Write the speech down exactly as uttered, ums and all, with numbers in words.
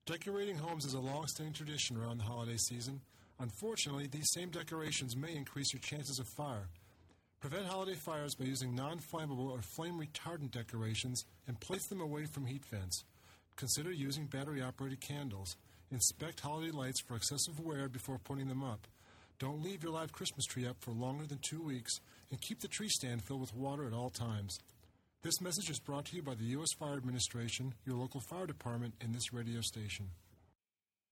Decorating homes is a long-standing tradition around the holiday season. Unfortunately, these same decorations may increase your chances of fire. Prevent holiday fires by using non-flammable or flame-retardant decorations and place them away from heat vents. Consider using battery-operated candles. Inspect holiday lights for excessive wear before putting them up. Don't leave your live Christmas tree up for longer than two weeks, and keep the tree stand filled with water at all times. This message is brought to you by the U S Fire Administration, your local fire department, and this radio station.